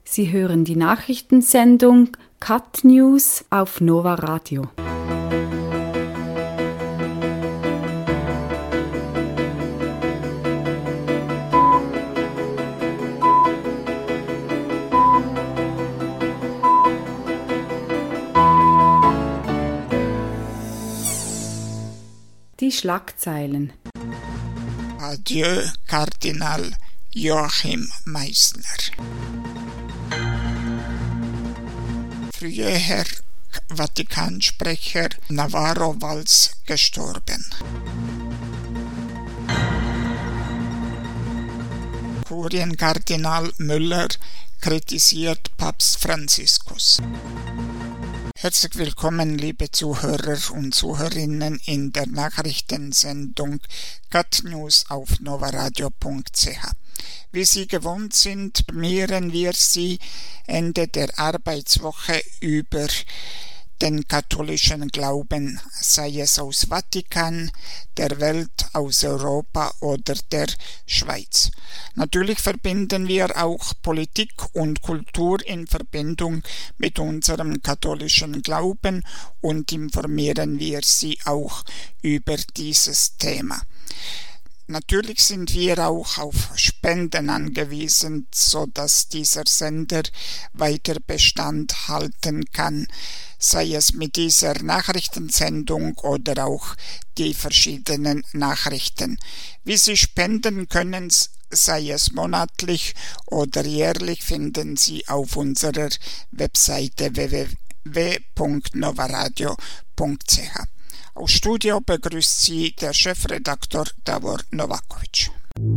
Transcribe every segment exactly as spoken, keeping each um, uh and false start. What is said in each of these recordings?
Sie hören die Nachrichtensendung Cut News auf Nova Radio. Die Schlagzeilen. Adieu, Kardinal Joachim Meissner. Früher Vatikansprecher Navarro Valls gestorben. Kurienkardinal Müller kritisiert Papst Franziskus. Herzlich willkommen, liebe Zuhörer und Zuhörerinnen, in der Nachrichtensendung Cut News auf novaradio punkt c h. Wie Sie gewohnt sind, informieren wir Sie Ende der Arbeitswoche über den katholischen Glauben, sei es aus Vatikan, der Welt, aus Europa oder der Schweiz. Natürlich verbinden wir auch Politik und Kultur in Verbindung mit unserem katholischen Glauben und informieren wir Sie auch über dieses Thema. Natürlich sind wir auch auf Spenden angewiesen, sodass dieser Sender weiter Bestand halten kann, sei es mit dieser Nachrichtensendung oder auch die verschiedenen Nachrichten. Wie Sie spenden können, sei es monatlich oder jährlich, finden Sie auf unserer Webseite w w w punkt novaradio punkt c h. Aus Studio begrüßt Sie der Chefredaktor Davor Novakovic.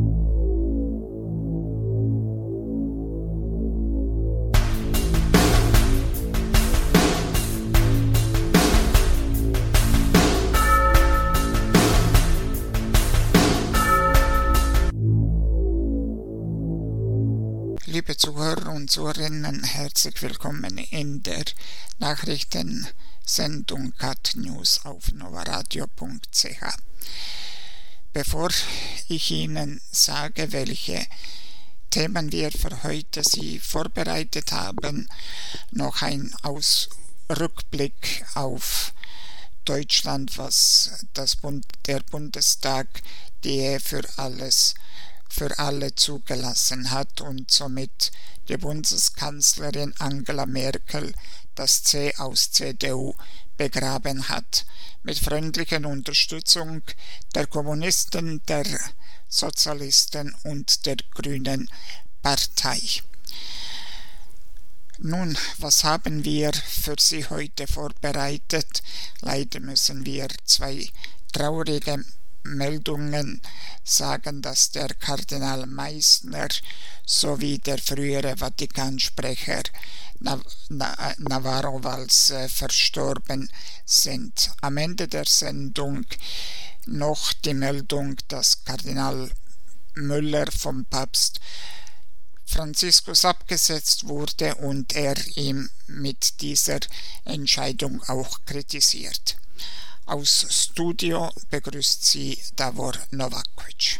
Liebe Zuhörer und Zuhörerinnen, herzlich willkommen in der Nachrichtensendung Cut News auf novaradio punkt c h. Bevor ich Ihnen sage, welche Themen wir für heute Sie vorbereitet haben, noch ein Ausrückblick auf Deutschland, was das Bund, der Bundestag die Ehe für alles für alle zugelassen hat und somit die Bundeskanzlerin Angela Merkel das C aus C D U begraben hat, mit freundlicher Unterstützung der Kommunisten, der Sozialisten und der Grünen Partei. Nun, was haben wir für Sie heute vorbereitet? Leider müssen wir zwei traurige Meldungen sagen, dass der Kardinal Meissner sowie der frühere Vatikansprecher Nav- Na- Navarro Valls äh, verstorben sind. Am Ende der Sendung noch die Meldung, dass Kardinal Müller vom Papst Franziskus abgesetzt wurde und er ihm mit dieser Entscheidung auch kritisiert. Aus Studio begrüßt Sie Davor Novakovic.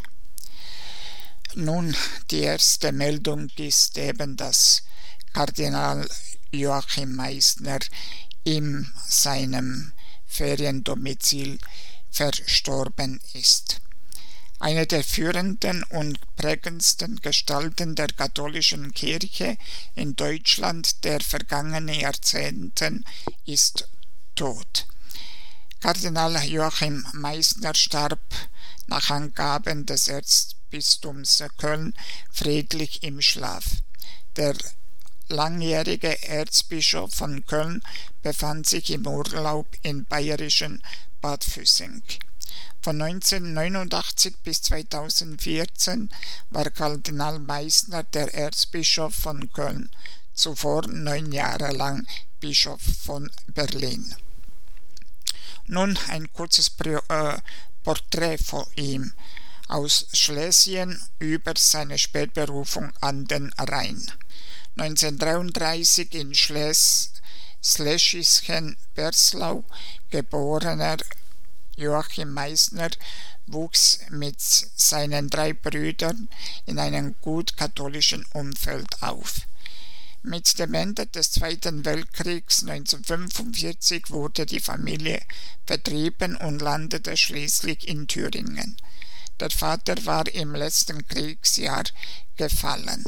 Nun, die erste Meldung ist eben, dass Kardinal Joachim Meissner in seinem Feriendomizil verstorben ist. Eine der führenden und prägendsten Gestalten der katholischen Kirche in Deutschland der vergangenen Jahrzehnten ist tot. Kardinal Joachim Meissner starb nach Angaben des Erzbistums Köln friedlich im Schlaf. Der langjährige Erzbischof von Köln befand sich im Urlaub in bayerischen Bad Füssing. Von neunzehnhundertneunundachtzig bis zweitausendvierzehn war Kardinal Meissner der Erzbischof von Köln, zuvor neun Jahre lang Bischof von Berlin. Nun ein kurzes Porträt von ihm aus Schlesien über seine Spätberufung an den Rhein. neunzehnhundertdreiunddreißig in Schles- Schlesischen-Berslau geborener Joachim Meissner wuchs mit seinen drei Brüdern in einem gut katholischen Umfeld auf. Mit dem Ende des Zweiten Weltkriegs neunzehnhundertfünfundvierzig wurde die Familie vertrieben und landete schließlich in Thüringen. Der Vater war im letzten Kriegsjahr gefallen.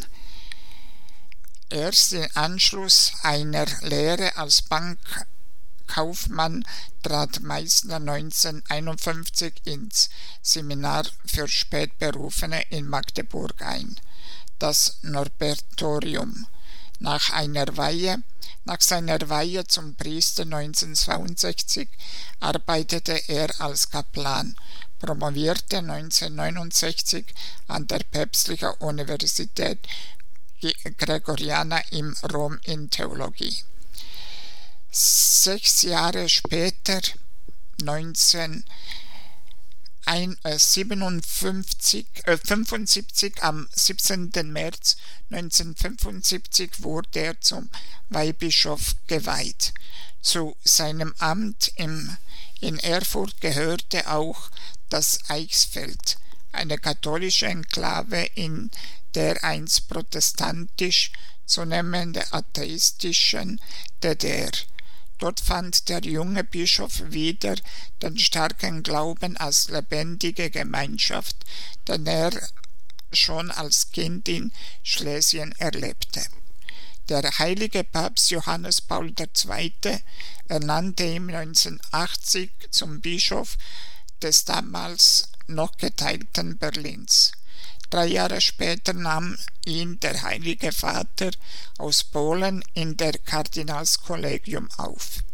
Erst im Anschluss einer Lehre als Bankkaufmann trat Meissner neunzehnhunderteinundfünfzig ins Seminar für Spätberufene in Magdeburg ein, das Norbertorium. Nach einer Weihe, nach seiner Weihe zum Priester neunzehnhundertzweiundsechzig arbeitete er als Kaplan, promovierte neunzehnhundertneunundsechzig an der Päpstlichen Universität Gregoriana in Rom in Theologie. Sechs Jahre später, neunzehnhundertfünfundsiebzig, am siebzehnten März neunzehnhundertfünfundsiebzig wurde er zum Weihbischof geweiht. Zu seinem Amt im, in Erfurt gehörte auch das Eichsfeld, eine katholische Enklave in der einst protestantisch zunehmend atheistischen D D R. Dort fand der junge Bischof wieder den starken Glauben als lebendige Gemeinschaft, den er schon als Kind in Schlesien erlebte. Der heilige Papst Johannes Paul der Zweite ernannte ihn neunzehnhundertachtzig zum Bischof des damals noch geteilten Berlins. Drei Jahre später nahm ihn der Heilige Vater aus Polen in der Kardinalskollegium auf.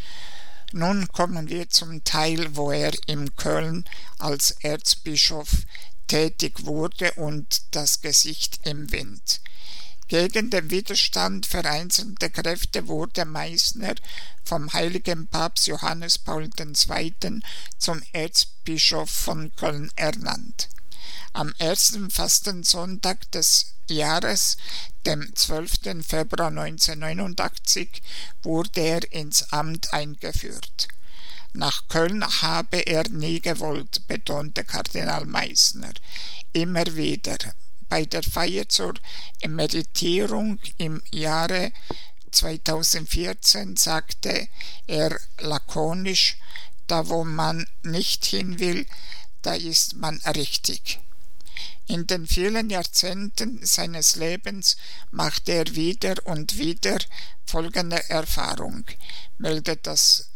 Nun kommen wir zum Teil, wo er in Köln als Erzbischof tätig wurde und das Gesicht im Wind. Gegen den Widerstand vereinzelter Kräfte wurde Meissner vom heiligen Papst Johannes Paul der Zweite zum Erzbischof von Köln ernannt. Am ersten Fastensonntag des Jahres, dem zwölften Februar neunzehnhundertneunundachtzig, wurde er ins Amt eingeführt. Nach Köln habe er nie gewollt, betonte Kardinal Meissner immer wieder. Bei der Feier zur Emeritierung im Jahre zweitausendvierzehn sagte er lakonisch: Da wo man nicht hin will, da ist man richtig. In den vielen Jahrzehnten seines Lebens machte er wieder und wieder folgende Erfahrung, meldet das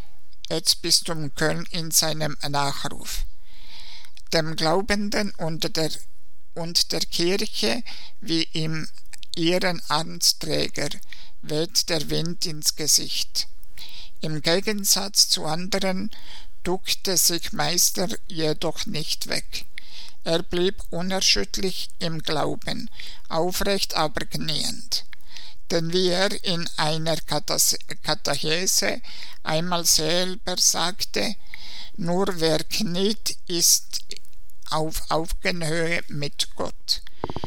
Erzbistum Köln in seinem Nachruf: Dem Glaubenden und der, und der Kirche wie ihm ihren Amtsträger weht der Wind ins Gesicht. Im Gegensatz zu anderen duckte sich Meissner jedoch nicht weg. Er blieb unerschütterlich im Glauben, aufrecht aber kniend. Denn wie er in einer Katechese einmal selber sagte: Nur wer kniet, ist auf Augenhöhe mit Gott.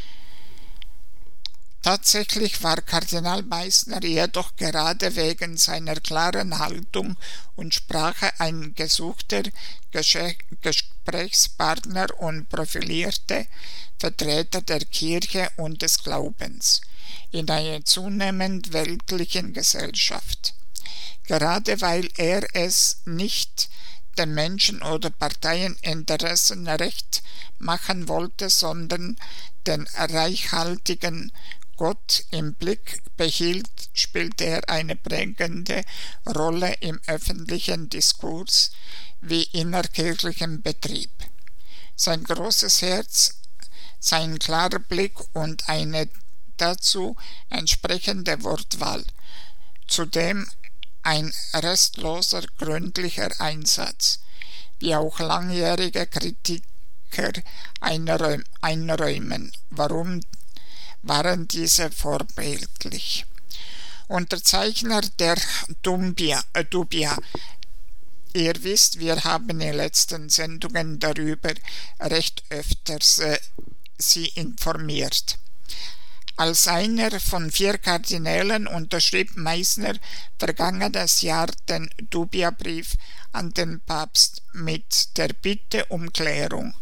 Tatsächlich war Kardinal Meissner jedoch gerade wegen seiner klaren Haltung und Sprache ein gesuchter Gesprächspartner und profilierte Vertreter der Kirche und des Glaubens in einer zunehmend weltlichen Gesellschaft. Gerade weil er es nicht den Menschen oder Parteieninteressen recht machen wollte, sondern den reichhaltigen Gott im Blick behielt, spielte er eine prägende Rolle im öffentlichen Diskurs wie innerkirchlichen Betrieb. Sein großes Herz, sein klarer Blick und eine dazu entsprechende Wortwahl, zudem ein restloser, gründlicher Einsatz, wie auch langjährige Kritiker einräumen. Warum waren diese vorbildlich? Unterzeichner der Dubia, äh, Dubia. Ihr wisst, wir haben in den letzten Sendungen darüber recht öfters äh, Sie informiert. Als einer von vier Kardinälen unterschrieb Meissner vergangenes Jahr den Dubia-Brief an den Papst mit der Bitte um Klärung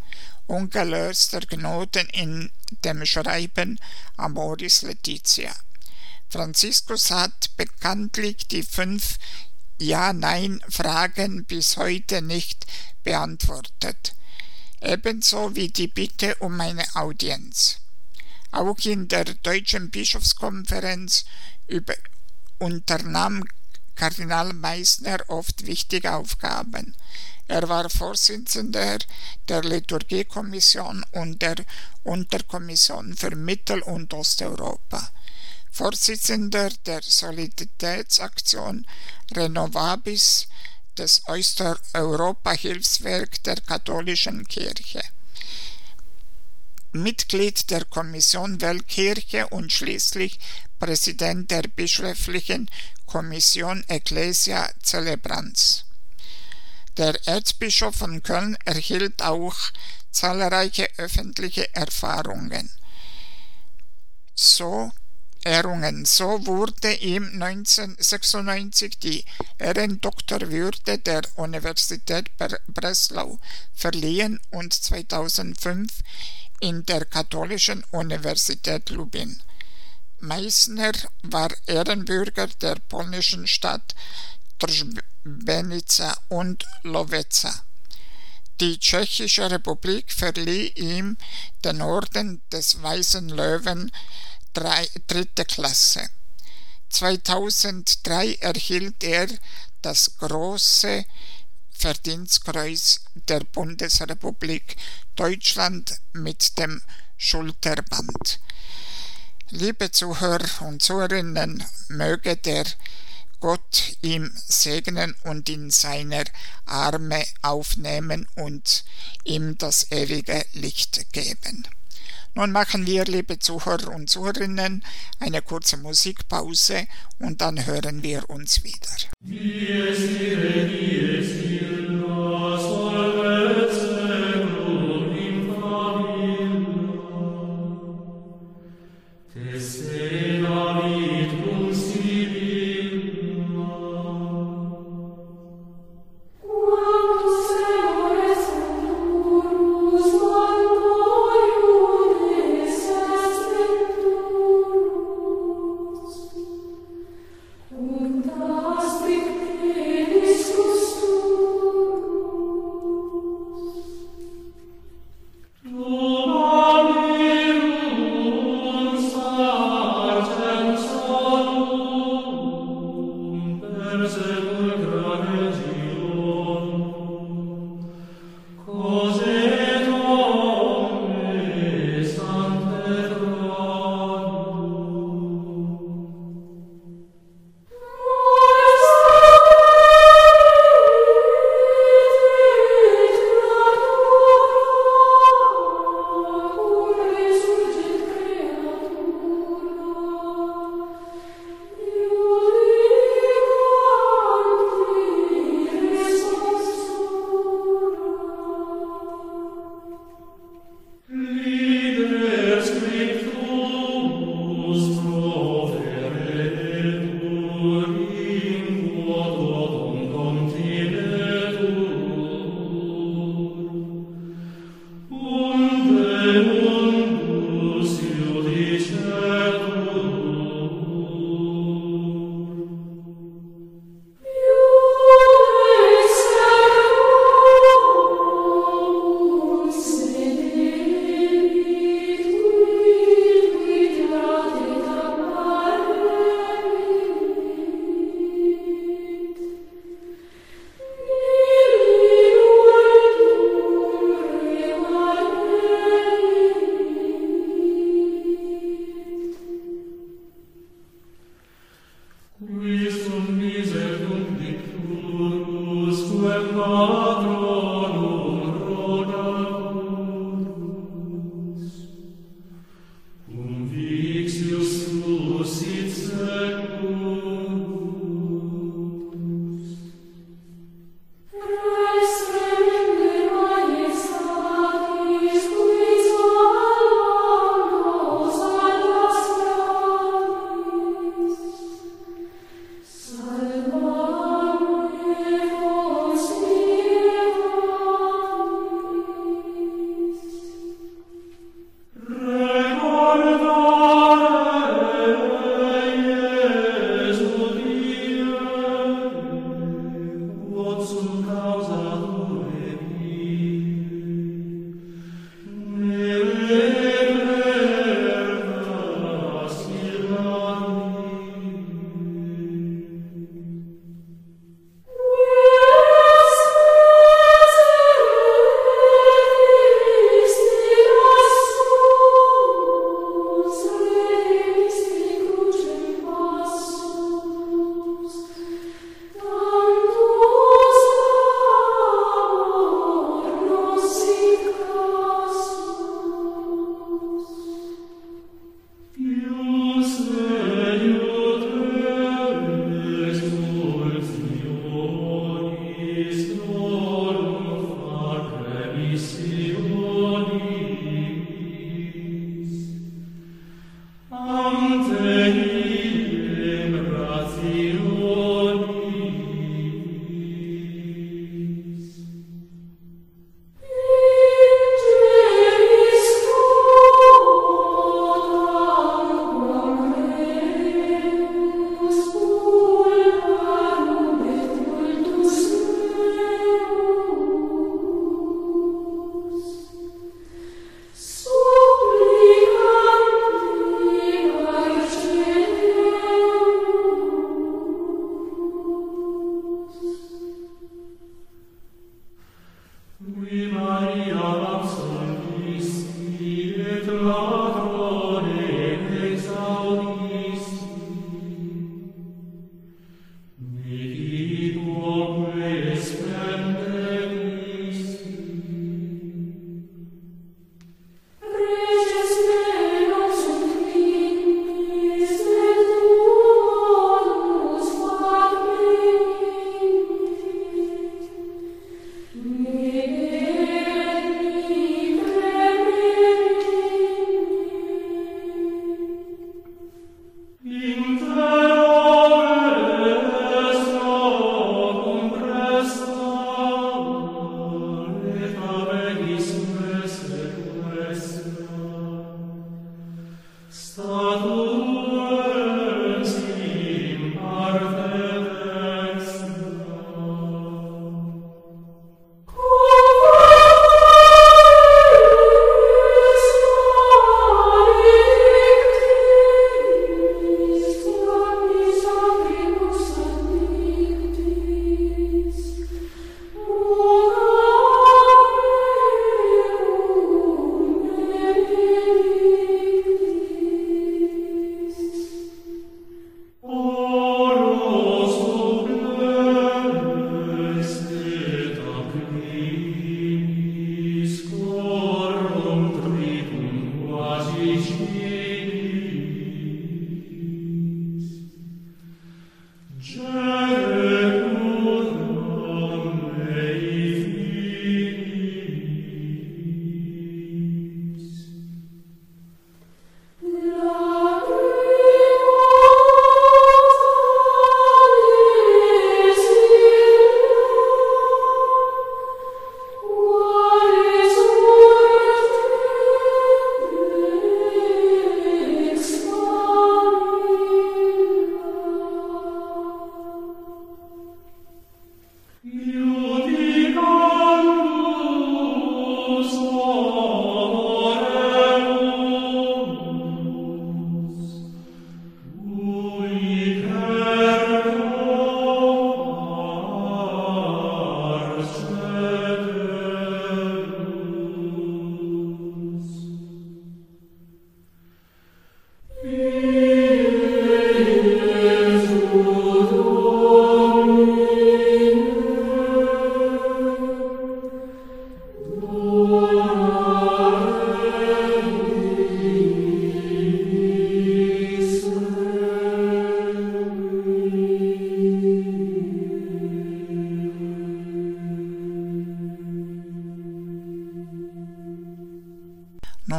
ungelöster Knoten in dem Schreiben Amoris Laetitia. Franziskus hat bekanntlich die fünf Ja-Nein-Fragen bis heute nicht beantwortet, ebenso wie die Bitte um eine Audienz. Auch in der Deutschen Bischofskonferenz über, unternahm Kardinal Meissner oft wichtige Aufgaben. Er war Vorsitzender der Liturgiekommission und der Unterkommission für Mittel- und Osteuropa, Vorsitzender der Solidaritätsaktion Renovabis des Osteuropa-Hilfswerk der katholischen Kirche, Mitglied der Kommission Weltkirche und schließlich Präsident der bischöflichen Kommission Ecclesia Celebrans. Der Erzbischof von Köln erhielt auch zahlreiche öffentliche Erfahrungen. So Ehrungen. So wurde ihm neunzehnhundertsechsundneunzig die Ehrendoktorwürde der Universität Breslau verliehen und zweitausendfünf in der Katholischen Universität Lublin. Meissner war Ehrenbürger der polnischen Stadt Trzebnica und Loweca. Die Tschechische Republik verlieh ihm den Orden des Weißen Löwen dritte Klasse. zweitausenddrei erhielt er das Große Verdienstkreuz der Bundesrepublik Deutschland mit dem Schulterband. Liebe Zuhörer und Zuhörerinnen, möge der Gott ihm segnen und in seine Arme aufnehmen und ihm das ewige Licht geben. Nun machen wir, liebe Zuhörer und Zuhörerinnen, eine kurze Musikpause und dann hören wir uns wieder.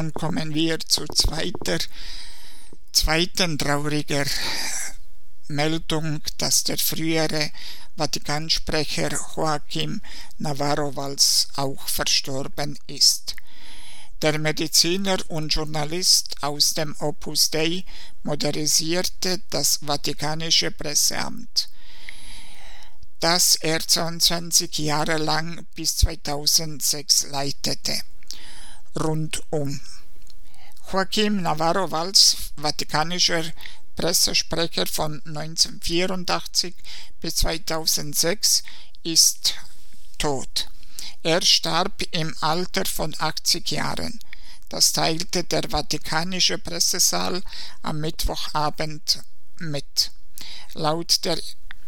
nun kommen wir zu zweiter, zweiten trauriger Meldung, dass der frühere Vatikansprecher Joachim Navarro-Valls auch verstorben ist. Der Mediziner und Journalist aus dem Opus Dei modernisierte das Vatikanische Presseamt, das er zweiundzwanzig Jahre lang bis zweitausendsechs leitete. Rundum. Joachim Navarro-Valls, vatikanischer Pressesprecher von neunzehnhundertvierundachtzig bis zweitausendsechs, ist tot. Er starb im Alter von achtzig Jahren. Das teilte der Vatikanische Pressesaal am Mittwochabend mit. Laut der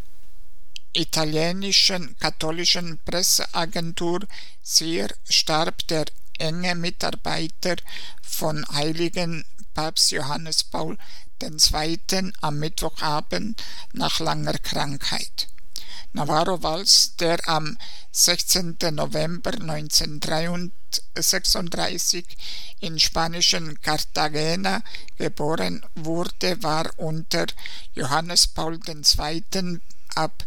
italienischen katholischen Presseagentur S I R starb der enge Mitarbeiter von heiligen Papst Johannes Paul der Zweite. Am Mittwochabend nach langer Krankheit. Navarro-Valls, der am sechzehnten November neunzehnhundertsechsunddreißig in spanischen Cartagena geboren wurde, war unter Johannes Paul der Zweite. ab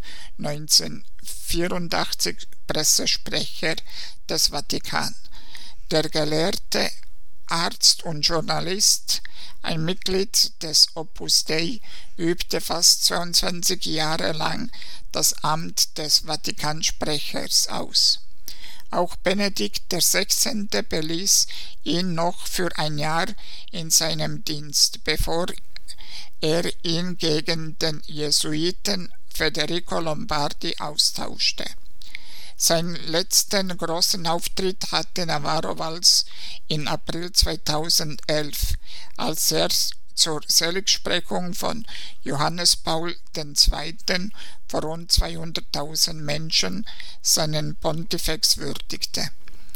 neunzehnhundertvierundachtzig Pressesprecher des Vatikan. Der gelehrte Arzt und Journalist, ein Mitglied des Opus Dei, übte fast zweiundzwanzig Jahre lang das Amt des Vatikansprechers aus. Auch Benedikt der Sechzehnte beließ ihn noch für ein Jahr in seinem Dienst, bevor er ihn gegen den Jesuiten Federico Lombardi austauschte. Seinen letzten großen Auftritt hatte Navarro-Valls im April zweitausendelf, als er zur Seligsprechung von Johannes Paul der Zweite. vor rund zweihunderttausend Menschen seinen Pontifex würdigte.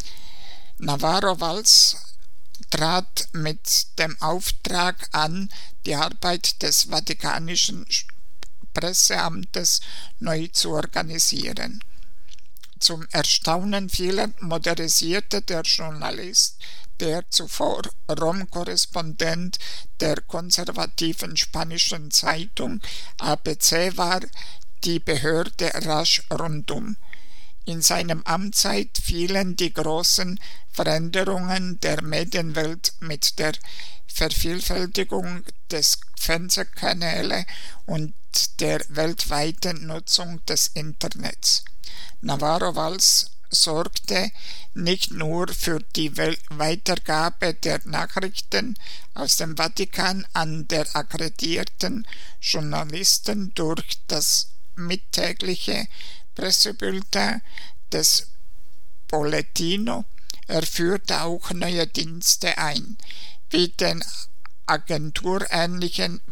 Navarro-Valls trat mit dem Auftrag an, die Arbeit des Vatikanischen Presseamtes neu zu organisieren. Zum Erstaunen vieler modernisierte der Journalist, der zuvor Rom-Korrespondent der konservativen spanischen Zeitung A B C war, die Behörde rasch rundum. In seinem Amtszeit fielen die großen Veränderungen der Medienwelt mit der Vervielfältigung des Fernsehkanäle und der weltweiten Nutzung des Internets. Navarro-Valls sorgte nicht nur für die Weitergabe der Nachrichten aus dem Vatikan an der akkreditierten Journalisten durch das mittägliche Pressebulletin des Bollettino, er führte auch neue Dienste ein, wie den agenturähnlichen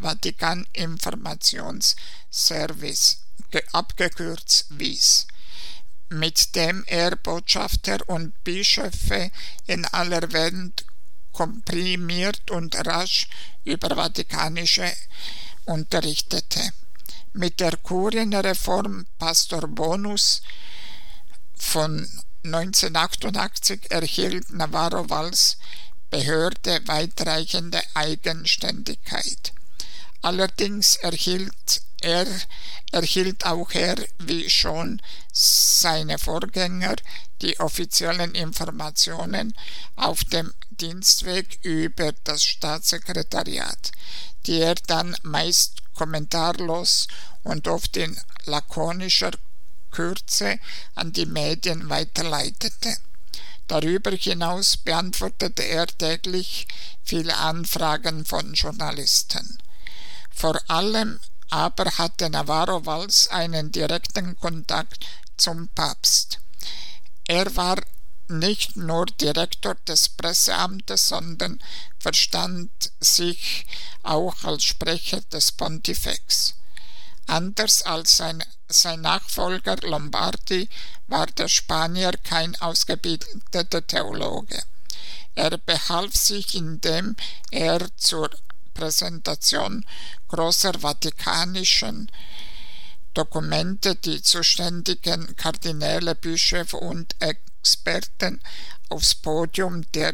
Vatikan-Informationsservice, abgekürzt V I S, mit dem er Botschafter und Bischöfe in aller Welt komprimiert und rasch über Vatikanische unterrichtete. Mit der Kurienreform Pastor Bonus von neunzehnhundertachtundachtzig erhielt Navarro-Valls Behörde weitreichende Eigenständigkeit. Allerdings erhielt er, erhielt auch er, wie schon seine Vorgänger, die offiziellen Informationen auf dem Dienstweg über das Staatssekretariat, die er dann meist kommentarlos und oft in lakonischer Kürze an die Medien weiterleitete. Darüber hinaus beantwortete er täglich viele Anfragen von Journalisten. Vor allem aber hatte Navarro-Valls einen direkten Kontakt zum Papst. Er war nicht nur Direktor des Presseamtes, sondern verstand sich auch als Sprecher des Pontifex. Anders als sein, sein Nachfolger Lombardi war der Spanier kein ausgebildeter Theologe. Er behalf sich, indem er zur Präsentation großer vatikanischen Dokumente die zuständigen Kardinäle, Bischöfe und Experten aufs Podium der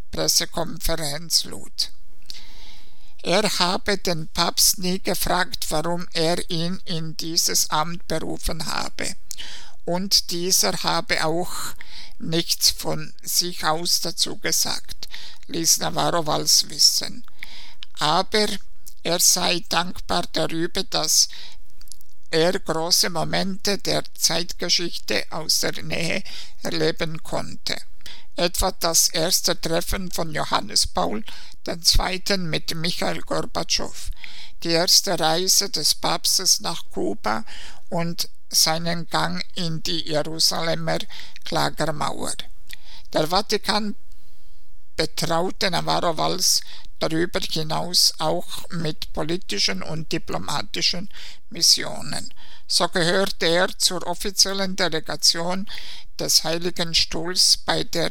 Pressekonferenz lud. Er habe den Papst nie gefragt, warum er ihn in dieses Amt berufen habe, und dieser habe auch nichts von sich aus dazu gesagt, ließ Navarro Valls wissen. Aber er sei dankbar darüber, dass er große Momente der Zeitgeschichte aus der Nähe erleben konnte. Etwa das erste Treffen von Johannes Paul der Zweite. Mit Michail Gorbatschow, die erste Reise des Papstes nach Kuba und seinen Gang in die Jerusalemer Klagermauer. Der Vatikan betraute Navarro Valls darüber hinaus auch mit politischen und diplomatischen Missionen. So gehörte er zur offiziellen Delegation des Heiligen Stuhls bei der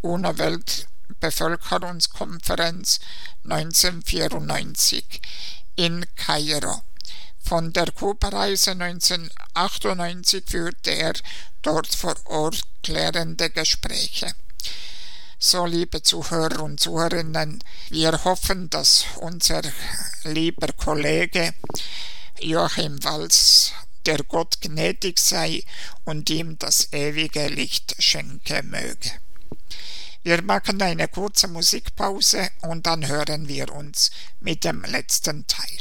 UNO-Weltbevölkerungskonferenz neunzehnhundertvierundneunzig in Kairo. Von der Kuba-Reise neunzehnhundertachtundneunzig führte er dort vor Ort klärende Gespräche. So, liebe Zuhörer und Zuhörerinnen, wir hoffen, dass unser lieber Kollege Joachim Valls, der Gott gnädig sei und ihm das ewige Licht schenke möge. Wir machen eine kurze Musikpause und dann hören wir uns mit dem letzten Teil.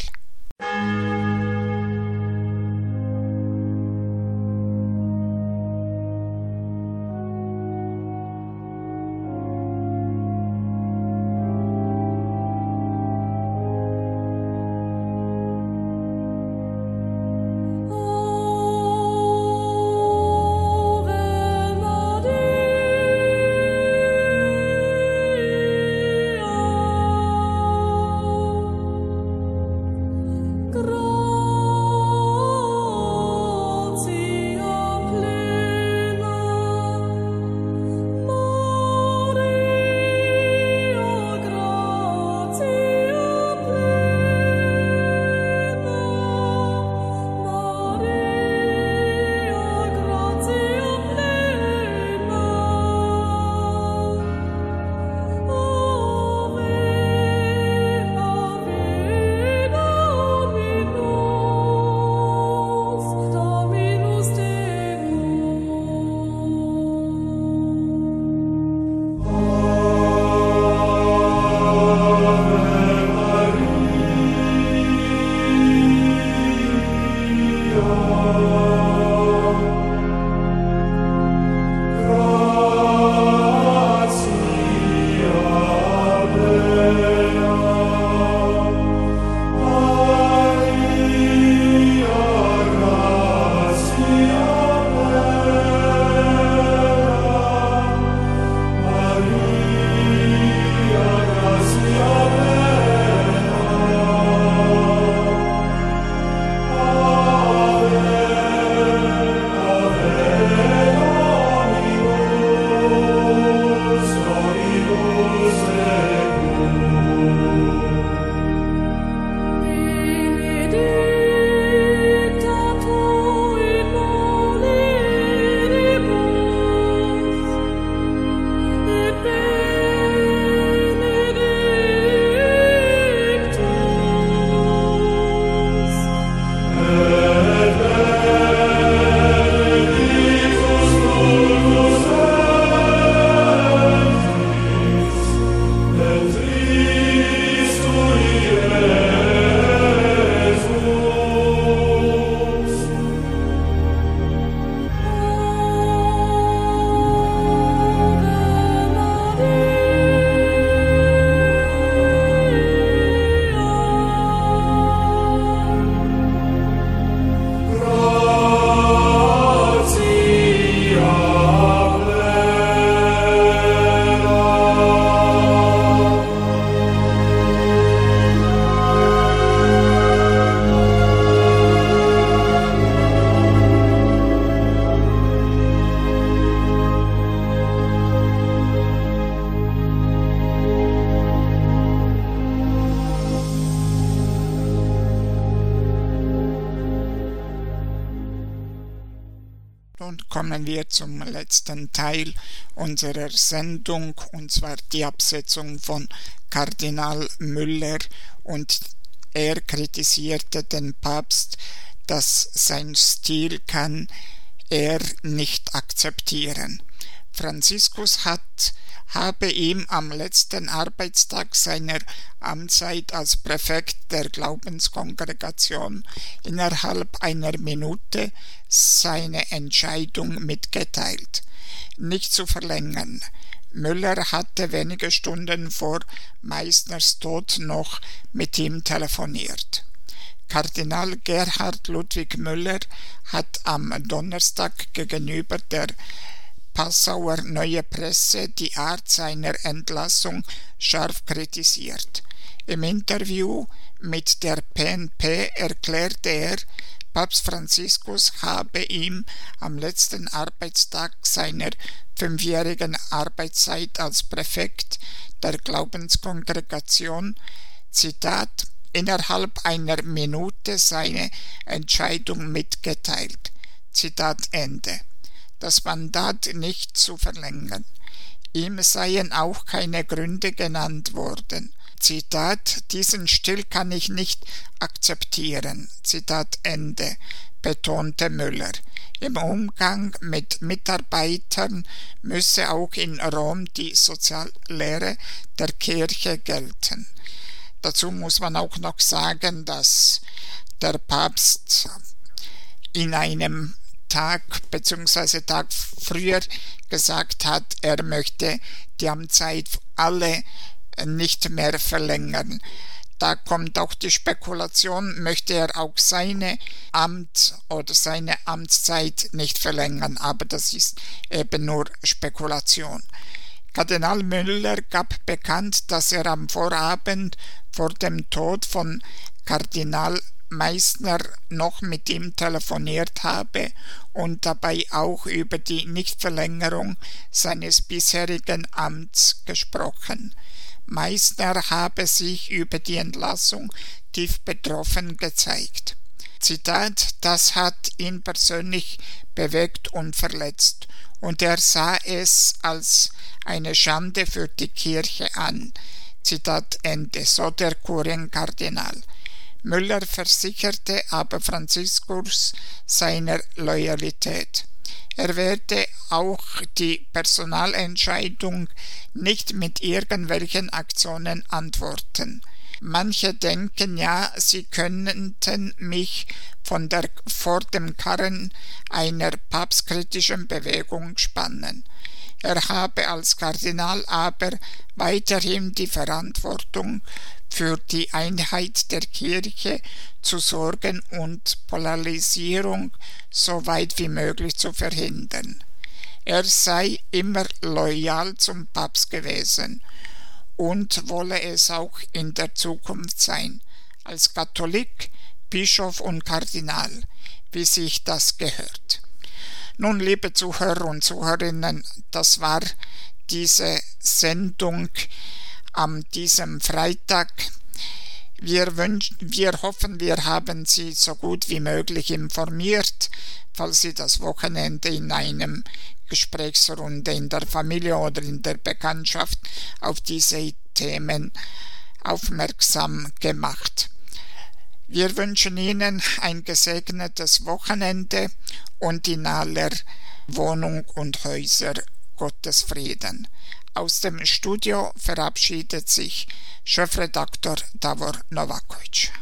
Nun kommen wir zum letzten Teil unserer Sendung, und zwar die Absetzung von Kardinal Müller, und er kritisierte den Papst, dass sein Stil kann er nicht akzeptieren. Franziskus hat, habe ihm am letzten Arbeitstag seiner Amtszeit als Präfekt der Glaubenskongregation innerhalb einer Minute seine Entscheidung mitgeteilt, nicht zu verlängern. Müller hatte wenige Stunden vor Meissners Tod noch mit ihm telefoniert. Kardinal Gerhard Ludwig Müller hat am Donnerstag gegenüber der Passauer Neue Presse die Art seiner Entlassung scharf kritisiert. Im Interview mit der P N P erklärte er, Papst Franziskus habe ihm am letzten Arbeitstag seiner fünfjährigen Arbeitszeit als Präfekt der Glaubenskongregation, Zitat, innerhalb einer Minute seine Entscheidung mitgeteilt. Zitat Ende. Das Mandat nicht zu verlängern. Ihm seien auch keine Gründe genannt worden. Zitat, diesen Stil kann ich nicht akzeptieren. Zitat Ende, betonte Müller. Im Umgang mit Mitarbeitern müsse auch in Rom die Soziallehre der Kirche gelten. Dazu muss man auch noch sagen, dass der Papst in einem Tag bzw. Tag früher gesagt hat, er möchte die Amtszeit alle nicht mehr verlängern. Da kommt auch die Spekulation, möchte er auch seine Amt oder seine Amtszeit nicht verlängern, aber das ist eben nur Spekulation. Kardinal Müller gab bekannt, dass er am Vorabend vor dem Tod von Kardinal Meissner noch mit ihm telefoniert habe und dabei auch über die Nichtverlängerung seines bisherigen Amts gesprochen. Meissner habe sich über die Entlassung tief betroffen gezeigt. Zitat, das hat ihn persönlich bewegt und verletzt, und er sah es als eine Schande für die Kirche an. Zitat Ende, so der Kurienkardinal. Müller versicherte aber Franziskus seiner Loyalität. Er werde auch die Personalentscheidung nicht mit irgendwelchen Aktionen antworten. Manche denken ja, sie könnten mich von der, vor dem Karren einer papstkritischen Bewegung spannen. Er habe als Kardinal aber weiterhin die Verantwortung, für die Einheit der Kirche zu sorgen und Polarisierung so weit wie möglich zu verhindern. Er sei immer loyal zum Papst gewesen und wolle es auch in der Zukunft sein, als Katholik, Bischof und Kardinal, wie sich das gehört. Nun, liebe Zuhörer und Zuhörerinnen, das war diese Sendung an diesem Freitag. Wir, wünschen, wir hoffen, wir haben Sie so gut wie möglich informiert, falls Sie das Wochenende in einem Gesprächsrunde in der Familie oder in der Bekanntschaft auf diese Themen aufmerksam gemacht. Wir wünschen Ihnen ein gesegnetes Wochenende und in aller Wohnung und Häuser Gottes Frieden. Aus dem Studio verabschiedet sich Chefredaktor Davor Novakovic.